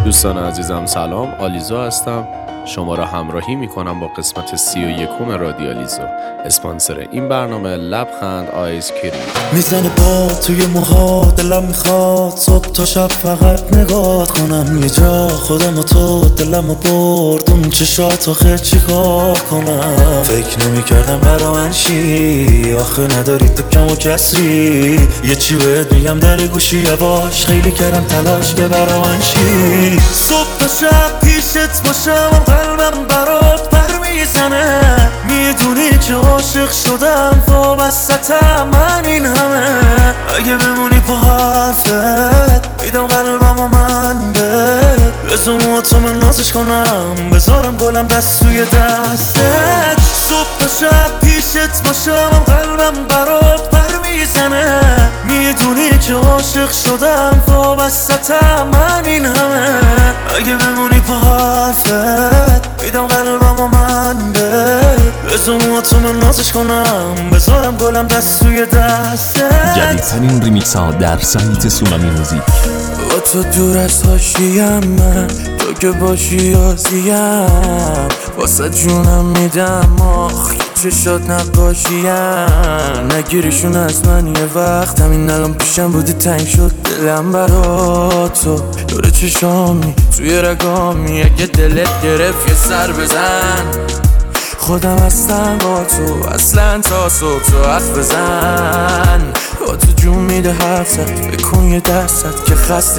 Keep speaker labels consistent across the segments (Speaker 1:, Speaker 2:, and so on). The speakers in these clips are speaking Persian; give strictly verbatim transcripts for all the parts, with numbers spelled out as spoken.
Speaker 1: دوستان عزیزم سلام، آلیزا هستم. شما را همراهی میکنم با قسمت سی و یکم رادیالیزو. اسپانسر این برنامه لبخند آیس کریم.
Speaker 2: میزنه با توی موها، دلم میخواد صبح تا شب فقط نگاه کنم. یه جا خودم و تو دلم برد اون چشات آخه چیکار کنم. فکر نمیکردم برا من شی، آخه نداری تو کم و کسری. یه چی بهت میگم در گوشی یواش، خیلی کردم تلاش که برا من شی. صبح تا شب پیشت باشم و قلبم برات پر میزنه. میدونی که عاشق شدم تو وسطم من این همه. اگه بمونی پا حرفت میدم قلبم و من بهت. بزن تو من نازش کنم، بذارم گلم دست توی دستت. صبح تا شب پیشت باشم و قلبم برات پر میزنه. میدونی که عاشق شدم تو وسطم من این همه. اگه بمونی پا حرفت میدم قلبم و من بهت. بزن تو من نازش کنم، بذارم گلم دست توی دستت.
Speaker 3: جدیدترین ریمیکس ها در سایت سونامی موزیک.
Speaker 2: با تو دور از حاشیم من، تو که باشی آزیم. واسه جونم میدم آخ چشات نقاشیم. نگیریشون از من یه وقت، همین الان پیشم بودی تنگ شد دلم برا تو. دور چشامی توی رگامی، اگه دلت گرفت یه سر بزن. خودم هستم با تو اصلا تا صبح تو حرف بزن. با تو جون میده حرفت، بکن یه دستت که خسته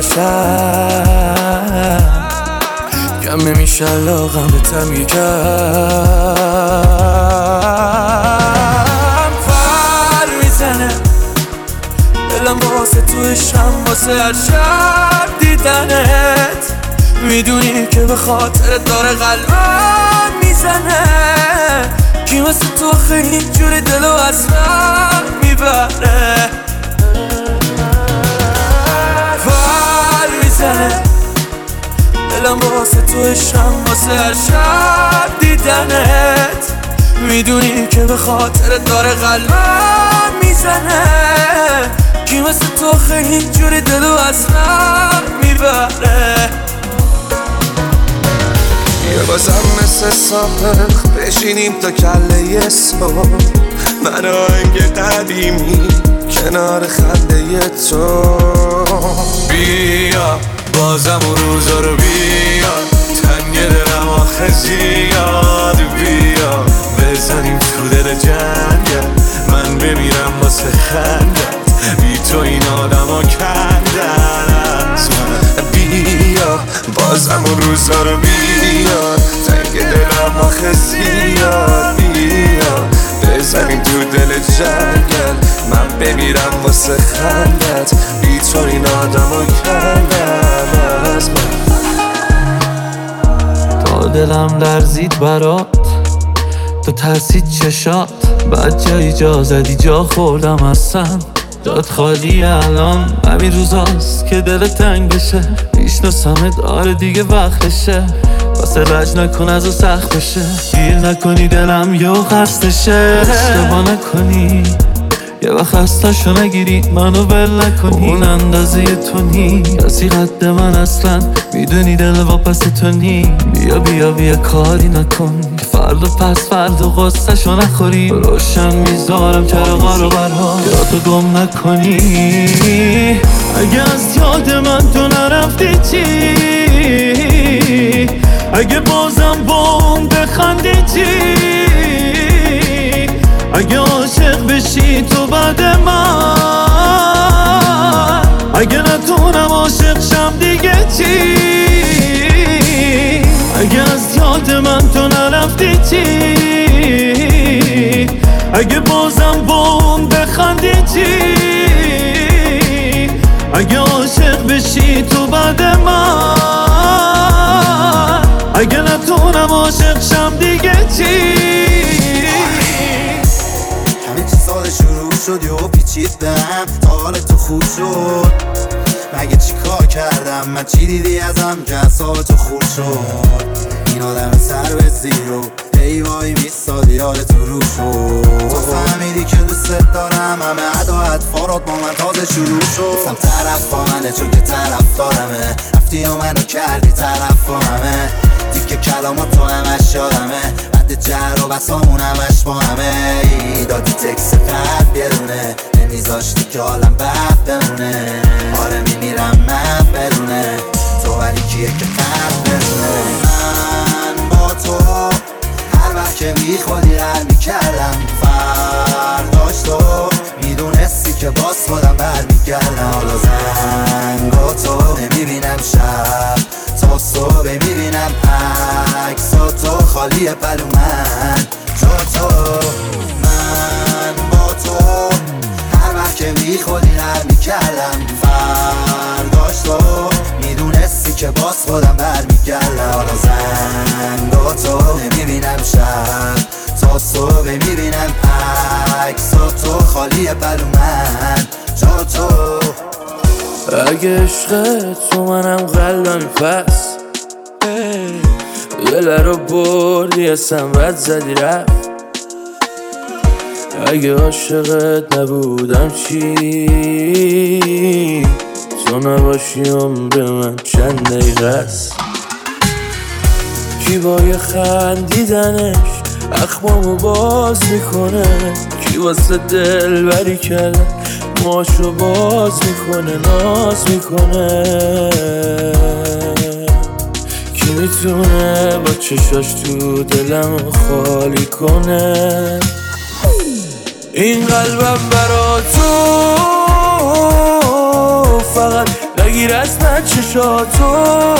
Speaker 2: شد. کم نمیشه علاقم به تم یکم. پر میزنه دلم واسه تو عشقم، واسه هر شب دیدنت. میدونی که به خاطر داره قلبم میزنه. کی مثل تو خیلی جوری دلو از من میبره. پر میزنه دلم واسه تو عشقم، واسه هر شب دیدنت. میدونی که به خاطر داره قلبم میزنه. کی مثل تو خیلی جوری دلو از من میبره.
Speaker 4: یه بازم مثل سابق بشینیم تا کله صبح. من آهنگ قدیمی کنار خنده تو. بیا بازم اون روزا رو بیا، تنگ دلم آخه زیاد. بیا بزنیم تو دل جنگل، من بمیرم واسه خندت. بی تو این آدم ها کردن از من. بیا بازم اون روزا رو بیا، تنگ دلم آخه زیاد. بیا بزنیم تو دل جنگل، من بمیرم واسه خندت. بی تو این آدم ها کردن از من.
Speaker 2: تا دلم لرزید برات، تو ترسید چشات. بعد جایی جا زدی جا خوردم اصلا. داد خالی الان همین روزاست که دل تنگ بشه. میشناسمت آره دیگه وقتشه، واسه رج نکن از و سخت بشه. گیر نکنی دلم یه خستشه. اشتباه نکنی یه وقت خستشو نگیری، منو ول نکنی. اون اندازه تو نی کسی قد من اصلا. میدونی دل واپس تو نی. بیا بیا بیا کاری نکن که فردا پس فردا غصه شو نخوری. روشن میذارم چراغا رو برها، یا تو گم نکنی. اگه از یاد من تو نرفتی چی؟ اگه بازم با اون بخندی چی؟ اگه عاشق بشی تو بعد من، اگه نتونم عاشق شم دیگه چی؟ اگه از یاد من تو نرفتی چی؟ اگه بازم با اون بخندی چی؟ اگه عاشق بشی تو بعد من، اگه نتونم عاشق شم دیگه چی؟
Speaker 5: همه چی سال شروع شد و پیچید بهم، تا حال تو خوب شد. مگه چی کار کردم من، چی دیدی ازم که اعصاب تو خورد شد؟ این آدم سر به زیرو هی وای میستادی یاد تو رو شد. تو فهمیدی که دوست دارم، همه عدا اطفارات با من تازه شروع شد. گفتم طرف با منه چون که طرف دارمه، رفتی و منو کردی طرف با همه. دیگه کلامات تو همش یادمه، بعد جر و بسامون همش با همه. دادی تکس قد بیرونه، نمیذاشتی که حالم بد بمونه. آره میمیرم من بدونه تو، ولی کیه که قد بمونه. من با تو هر وقت که میخوادی هر میکردم، فرداش تو میدونستی که باز خودم برمیگردم. حالا زنگا تو نمیبینم، شب تا صبح میبینم عکسا تو خالیه پلو من جا تو. من با تو هر وقت که میخوادی هر میکردم، فرداش تو میدونستی که باز خودم برمیگردم. حالا زنگا تو نمیبینم، شب تا صبح میبینم عکسا تو خالیه پلو من جا تو.
Speaker 6: اگه عشقت تو منم قلبمی پس دل رو بردی اصلا رد زدی رفت. اگه عاشقت نبودم چی؟ تو نباشی عمر من چند دقیقه است. کی با یه خندیدنش اخمامو باز میکنه، کی واسه دل بری کردن ماشو باز میکنه ناز میکنه. کی میتونه با چشاش تو دلم خالی کنه؟ این قلبم برا تو فقط نگیر از من چشاتو.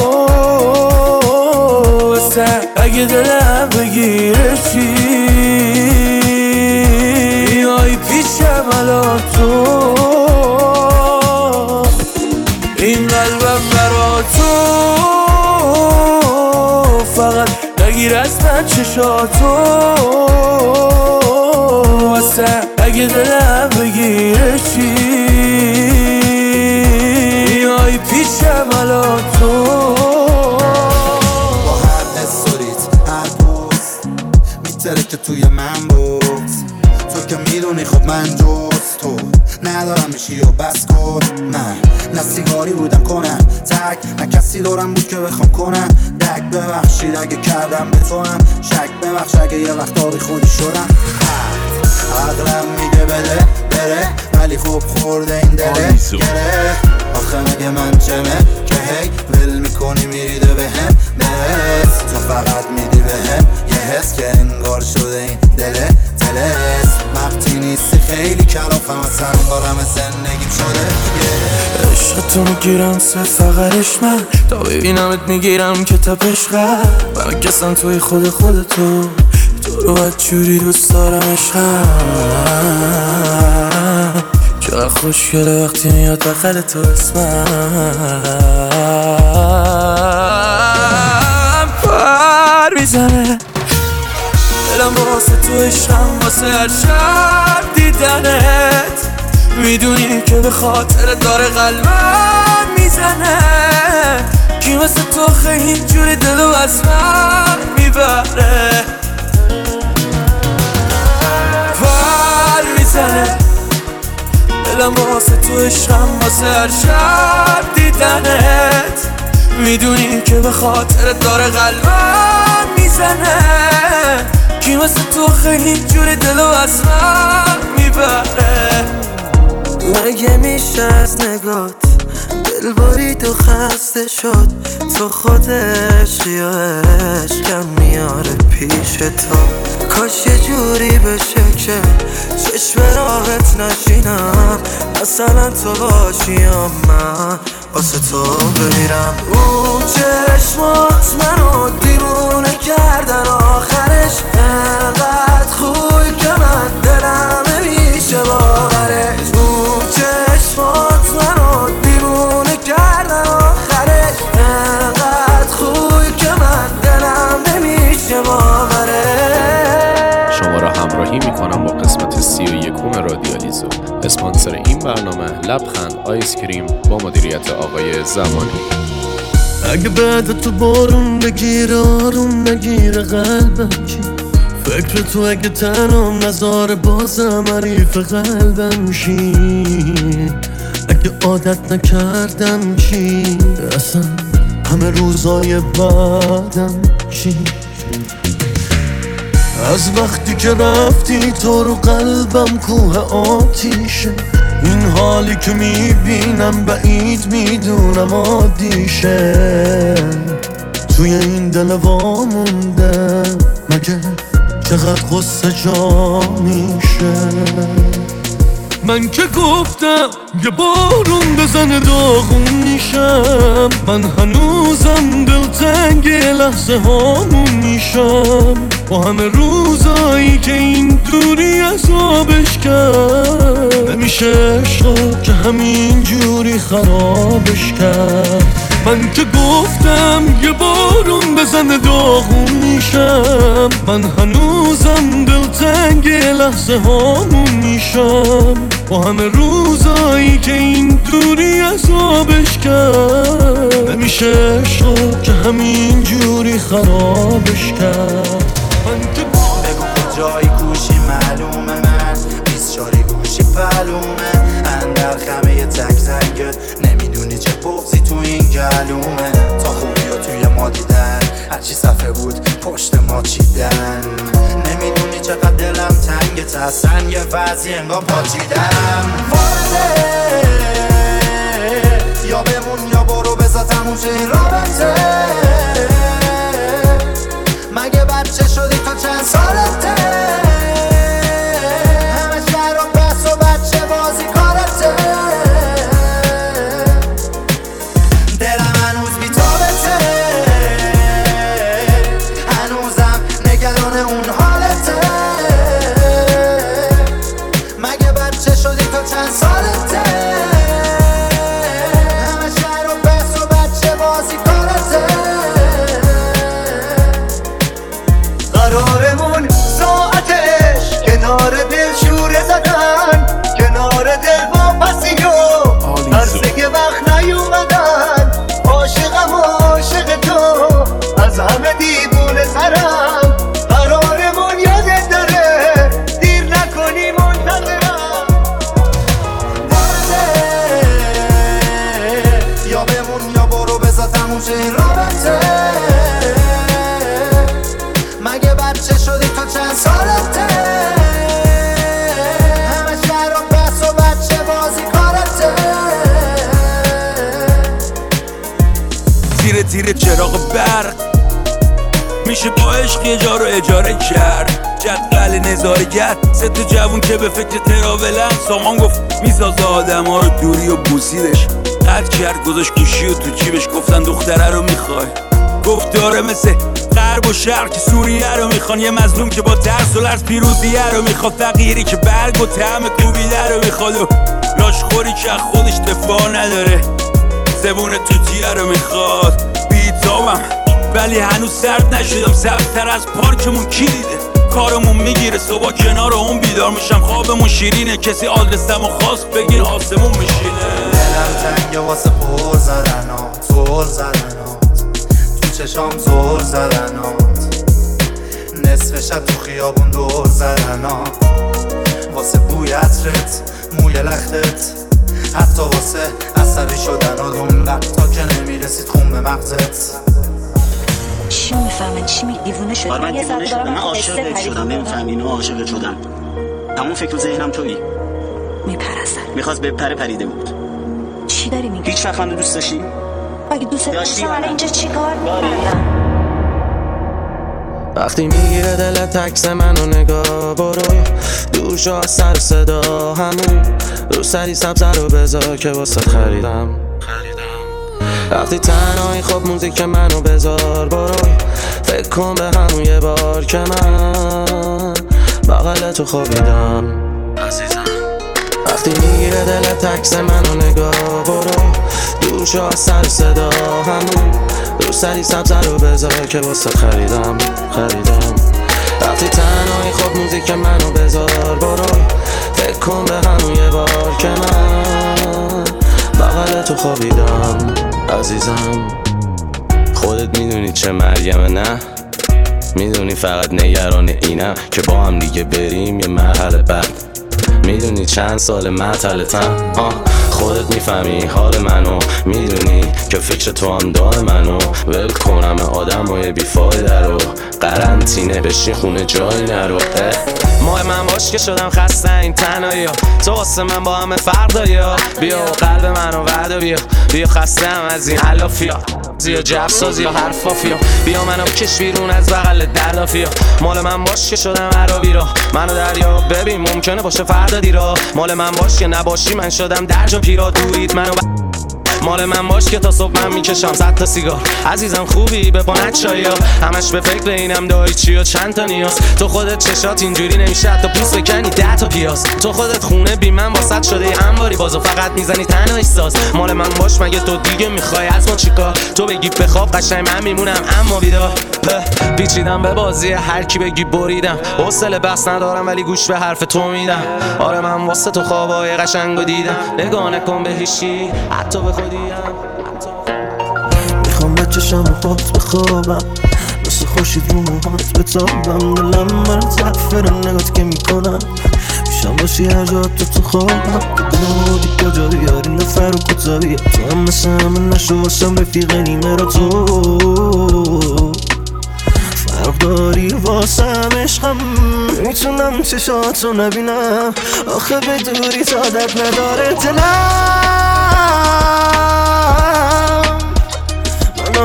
Speaker 6: اگه دلم بگیره چی؟ آی پیشم الان تو. این قلبم برا تو فقط نگیر از من چشاتو. اگه دلم بگیره چی؟ آی پیشم الان تو.
Speaker 5: که توی من بود تو که میدونی خب من جز تو ندارم میشی و بس کن. من نه سیگاری بودم کنم تک، نه کسی دارم بود که بخوام کنم دک. ببخشید اگه کردم به تو هم شک، ببخش اگه یه وقت آبی خودی شدم. عقلم میگه بده بره، ولی خوب خورده این دله گره. آخه مگه من چمه که هی ول میکنی میریده به هم برس. تو فقط میدی به هم یه حس که انگار شده این دله دلس. وقتی نیستی خیلی کلافم اصلا انگارم زندگیم شده.
Speaker 6: عشق تو میگیرم سه فقرش من، تا ببینمت میگیرم که تپش قد. من کسم توی خود خودتو، تو رو بدجوری دوست دارم عشقم. چقدر خوشگله وقتی میاد بغل تو اسمم. پر میزنه دلم واسه تو عشقم، واسه هر شب دیدنت. میدونی که به خاطر داره قلبم میزنه. کی واسه تو خیلی اینجوری دلو از من میبره. پر میزنه دلم واسه تو عشقم، واسه هر شب دیدنت. میدونی که به خاطر داره قلبم میزنه. کی واسه تو خیلی اینجوری دلو از من میبره. مگه میشه از نگات دل برید و خسته شد؟ تو خود عشقی و عشقم میاره پیش تو. کاش یه جوری بشه که چشم راحت نشینم، مثلا تو باشی و من واسه تو بمیرم. اون چشمات منو دیوونه کردن، آخرش انقدر خوبی که من دلم نمیشه باورش. اون چشمات منو دیوونه کردن، آخرش انقدر خوبی که من دلم نمیشه باورش.
Speaker 1: شما را همراهی میکنم با قسمت سی و یکم رادیالیزو. اسپانسر این برنامه لبخند آیس کریم با مدیریت آقای زمانی.
Speaker 2: اگه بعد تو بارون بگیره آروم نگیره قلبم کی؟ فکر تو اگه تنم نذاره بازم حریف قلبم میشی. اگه عادت نکردم چی؟ اصلا همه روزای بعدم چی؟ از وقتی که رفتی تو رو قلبم کوه آتیشه. این حالی که میبینم بعید میدونم عادیشه. توی این دل وامونده مگه چقدر غصه جا میشه. من که گفتم یه بارون بزنه داغون میشم. من هنوزم دلتنگ لحظه هامون میشم. با همه روزایی که این دوری عذابش کرد. نمیشه عشق که همین جوری خرابش کرد. من که گفتم یه بارون بزنه داغون میشم. من هنوزم دلتنگ لحظه هامون میشم. با همه روزایی که این دوری عذابش کرد. نمیشه عشق که همین جوری خرابش کرد. من که
Speaker 5: بگو کجایی گوشی معلومه من بیست شاری گوشی پلومه. اندر خمه یه تک زنگت نمیدونی چه بغزی تو این گلومه. تا خوبی و توی ما دیدن هرچی صفحه بود پشت ما چیدن. نمیدونی چقدر دلم تنگت هستن یه وضعی انگار پاچیدم. وارده یا بمون یا برو بذار تموم شه این رابطه. مگه بچه شدی تو چند سالته؟ همه شهر و بس و بچه بازی کارته. دلم هنوز بی‌تابته. هنوزم نگران اون حالته. مگه بچه شدی تو چند سالته؟ همه شهر و بس و بچه بازی کارته. قرارمون ساعتش کنار دل شوره زدن. کنار دل واپسی و عرصه وقت نیومدن. عاشقم عاشق تو از همه دیوونه سرم. قرارمون یادت داره دیر نکنی منتظرم. وارده یا بمون یا برو بذار تموم شه این رابطه. مگه بچه شدی تو چند سالته؟ همه شهر و بس و بچه بازی کارته.
Speaker 7: تیره تیره چراغ برق میشه با عشق یه جا رو اجاره کرد. جدول نظارگر سه تا جوون که به فکر تراولن. سامان گفت میسازه آدم ها رو دوری و بوسیدش. قد کرد گذاشت گوشی و تو جیبش. گفتن دختره رو میخوای؟ گفت داره مثل غرب و شرق که سوریه رو میخوان. یه مظلوم که با ترس و لرز پیروزیه رو میخواد. فقیری که برگ و طعم کوبیده رو میخواد. و لاشخوری که خودش دفاع نداره. زبون توتیه رو میخواد. بیتابم ولی هنوز سرد نشدم. سبزتر از پارکمون کی دیده؟ کارمون میگیره صبح کنار اون بیدار میشم. خوابمون شیرینه کسی آدرسمو خواست بگیر آسمون میشینه.
Speaker 5: دلم تنگه واسه پر زدنات زور زدنات. تو چشام زور زدنات. نصف شب تو خیابون دور زدنات. واسه بوی عطرت موی لختت. حتی واسه عصبی شدن و اون وقتا که نمیرسید خون به مغزت.
Speaker 8: چی میفهمن؟ چی می دیوونه شدن؟
Speaker 9: من دیوونه شدم. من عاشقت شدم. نمیفهمی اینو عاشقت شدم. تموم فکر و ذهنم تویی.
Speaker 8: میپرستن.
Speaker 9: میخواست بپره پریده بود.
Speaker 8: چی داری میگی؟
Speaker 9: هیچ وقت منو دوست داشتی؟
Speaker 8: اگه دوست داشتم الان اینجا چیکار می‌کردم؟
Speaker 6: وقتی میگیره دل تکس منو نگاه برو دور شو از سر صدا. همون رو سری سبزه رو بذار که واسه خریدم. وقتی تنهایی خب موزیک منو بذار برو فکر کن به همون یه بار که من بغل تو خوابیدم عزیزم. وقتی میگیره دل تکس منو نگاه برو دور شو از سر صدا. همون رو سری سبزه رو بذار که واسه خریدم خریدم. وقتی تنهایی خب موزیک منو بذار برو فکر کن به همون یه بار که من بغل تو خوابیدم عزیزم. خودت میدونی چه مریمه نه؟
Speaker 10: میدونی فقط نگران اینم که با هم دیگه بریم یه مرحله بعد. میدونی چند سال معطلتم، آه خودت میفهمی حال منو، میدونی که فکر تو هم دار منو. ول کنم آدم های بیفایده رو، قرنطینه بشین خونه جایی نرو. ماه من باش که شدم خسته این تنهایی ها، تو واسه من با همه فرق داری ها. بیا و قلب منو وعده بیا، بیا خسته هم از این علافیا یا جفساز یا حرفافیا. بیا منو بکش بیرون از بغل دردافیا. مال من باش که شدم عربی را، منو دریا ببین ممکنه باشه فردا دیرا. مال من باش که نباشی من شدم درجا پیرا. دورید منو ب... مال من باش که تا صبح من میکشم صد تا سیگار. عزیزم خوبی به پانت چایی ها، همش به فکر اینم دایی چی و چند تا نیاز. تو خودت چشات اینجوری نمیشه حتی پوست بکنی ده تا پیاز. تو خودت خونه بی من واسط شده ی انباری، بازو فقط میزنی تنهایی ساز. مال من باش مگه تو دیگه میخوای از ما چیکار؟ تو بگی بخواب قشنگ من میمونم اما بیدار. پیچیدم به بازی هر کی بگی بریدم، حوصله بس ندارم ولی گوش به حرف تو میدم. آره من واسه تو خوابای قشنگو دیدم، نگاه نکن به هیچی حتی به خودیم.
Speaker 2: میخوام بچشم و پات بخوابم، مثل خورشید رو موهات بتابم. دلم برات زفره نگات که میکنم، میشم باشی هر جا تو تو خوابم. دلم بودی کجا بیاری نفر و کتابیه، تو هم مثل همه نشو واسم رفیق نیمه را. تو فرق داری واسم عشقم، میتونم چشاتو نبینم آخه به دوری تادت نداره دلم. من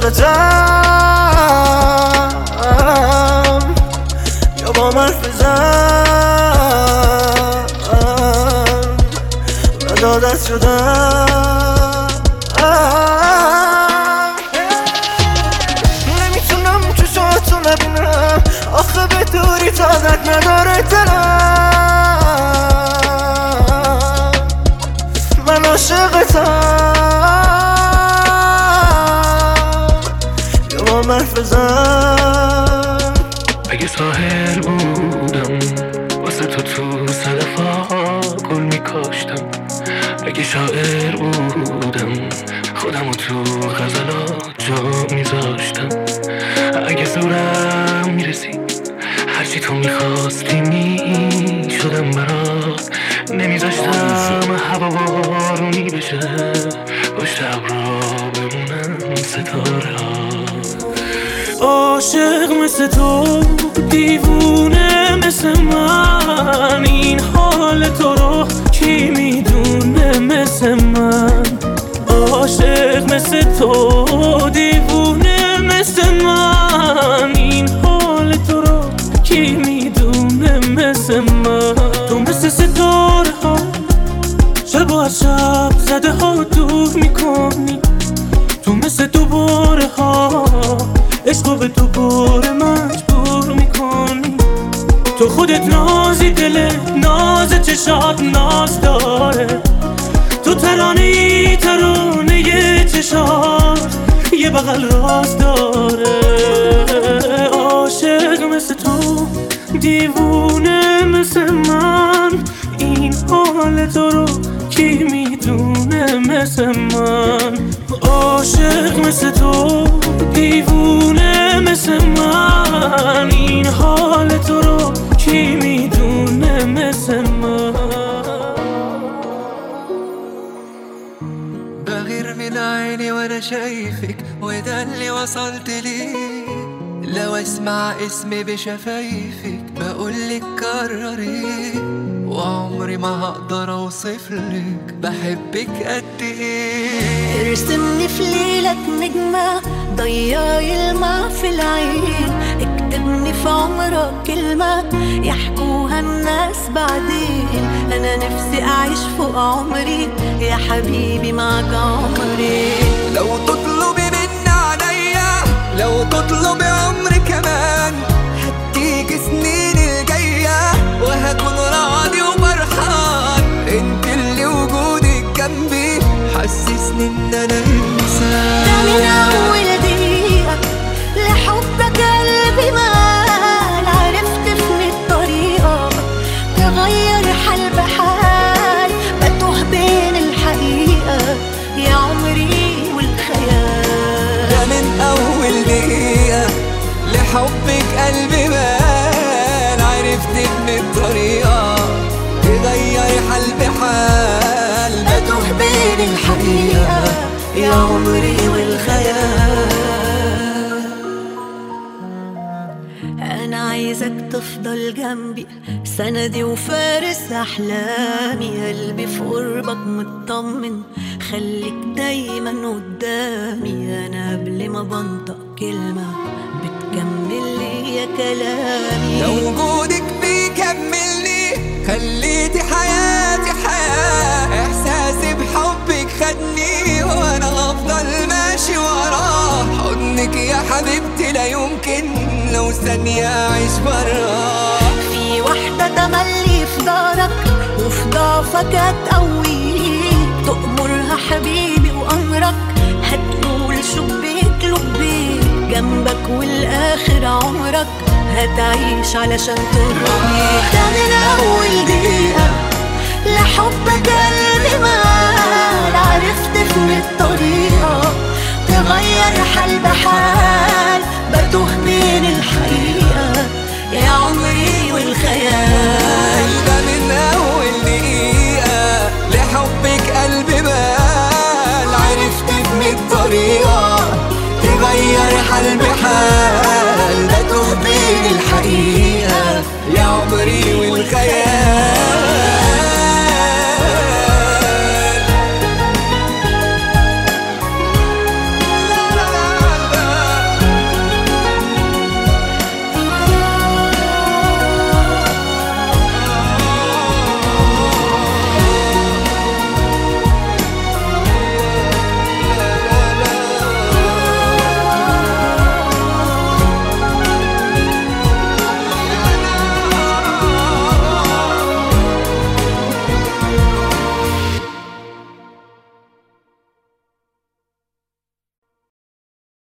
Speaker 2: عاشقتم یا با من حرف بزن من دادت شدم. نمیتونم چشاتو نبینم آخه به دوری تادت نداره دلم. من عاشقتم یا با من حرف بزن.
Speaker 6: اگه ساحل بودم واسه تو تو صدفا گل میکاشتم. اگه شاعر بودم خودمو تو غزلات جا میذاشتم. اگه زورم میرسید هرچی تو میخواستی میشدم برات، نمیذاشتم هوا بارونی بشه پشت ابرا بمونم ستاره ها. عاشق مثل تو دیوونه مثل من، این حال تو رو کی میدونه مثل من. عاشق مثل تو دیوونه مثل من، این حال تو رو کی میدونه مثل من. تو مثل ستاره ها شب و از شب زده ها دور میکنی. تو مثل دوباره ها عشقو به تو باره مجبور میکنی. تو خودت نازی دل ناز چشات ناز داره. تو ترانه ترانه یه چشات یه بغل راز داره. عاشق مثل تو دیوونه مثل من، این حال تو رو کی میدونه مثل من. عاشق مثل تو دیوونه مثل من، این حال تو رو کی میدونه مثل من.
Speaker 11: بغير من عيني وانا شايفك وده اللي وصلت ليه. لو اسمع اسمي بشفايفك بقولك كرري، وعمري ما هقدر اوصفلك بحبك قد ايه.
Speaker 12: ارسمني في ليلك نجمة ضيعي الماء في العين، اكتبني في عمرك كلمة يحكوها الناس بعدين. انا نفسي اعيش فوق عمري يا حبيبي معك عمري.
Speaker 11: لو تطلبي مني عليا لو تطلبي عمري كمان، هديك سنين الجاية وهكون راضي وفرحان. انت اللي وجودك جنبي حسسني ان انا انسان.
Speaker 12: ده من اول دقيقة لحبك قلبي مال، عرفت في الطريقة تغير حال بحال. بتوه بين الحقيقة يا عمري والخيال. يا عمري والخيال. أنا عايزك تفضل جنبي سندي وفارس أحلامي، قلبي في قربك مطمن خليك دايما قدامي. أنا قبل ما بنطق كلمة بتكمل لي يا كلامي،
Speaker 11: لو وجودك بيكملني خليتي حياتي حياة، إحساسي بحبك خدني وأنا هفضل ماشي وراه. حضنك يا حبيبتي لا يمكن لو ثانية أعيش براه.
Speaker 12: في واحدة تملي في دارك وفي ضعفك هتقويك، تأمرها حبيبي وأمرك هتقول شبيك لبيك، جنبك والآخر عمرك هتعيش علشان ترضيك. ده من أول دقيقة لحبك قلبي مال، عرفت فين الطريقة تغير حال بحال، بتوه بين الحقيقة يا عمري والخيال.
Speaker 11: ده من أول دقيقة لحبك قلبي مال، عرفت فين الطريقة تغير حال بحال، بتوه بين الحقيقة يا عمري والخيال.